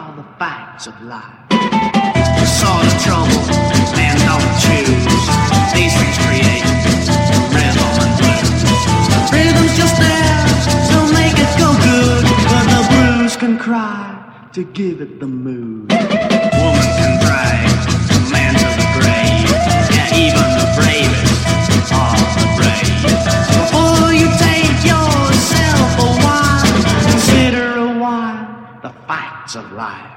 all the facts of life. The sort of trouble man don't choose. These things create rhythm and blues. The rhythm's just there to make it go good, but the blues can cry to give it the mood. Woman can drag a man to the grave, yeah, even the bravest are the brave. Before you take yourself a while, consider a while the facts of life.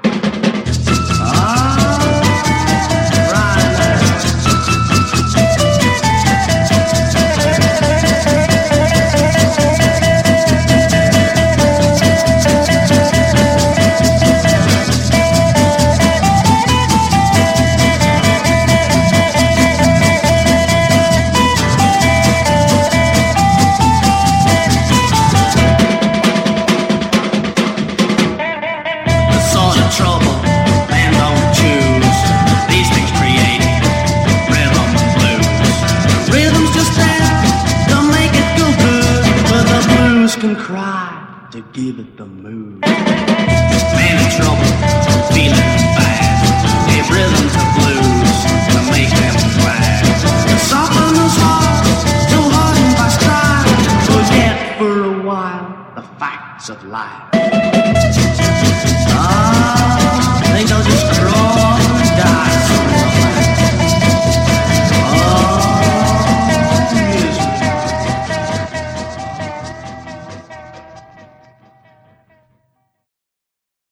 Can cry to give it the mood. Man in trouble, feeling bad. Give rhythm to blues to make them glad. Soften those hearts, so hardened by strife. Forget for a while the facts of life.